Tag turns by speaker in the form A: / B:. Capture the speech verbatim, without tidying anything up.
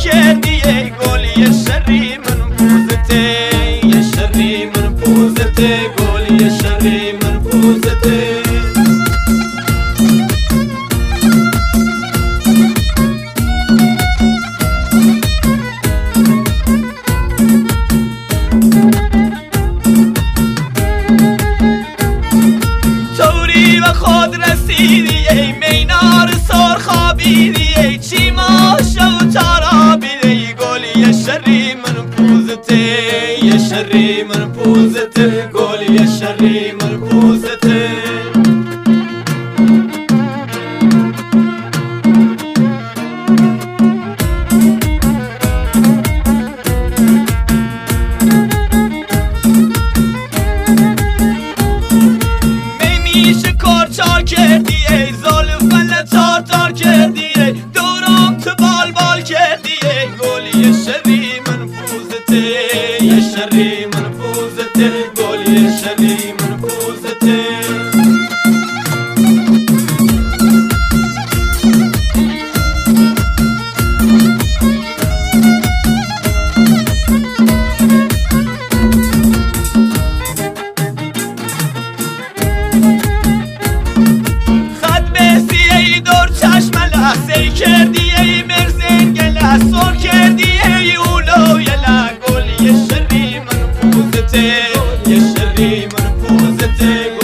A: کردی ای گل یه شری من پوزته یه شری من پوزته گل یه شری من پوزته توری و خود رسیدی ای مینار سر خوابیدی ای چی ماشا و تارابیدی ای گل یه شری من پوزته یه شری من پوزته گل یه شری من پوزته چار کردی ای زلفل تار تار کردی ای دورم تو بال بال کردی ای گل یه شری من پوزته یه شری من پوزته گل یه شری من پوزته سی کردی ای مرزن گله سر کردی ای اولو یلا گل یه شری من پوزته یه شری من پوزته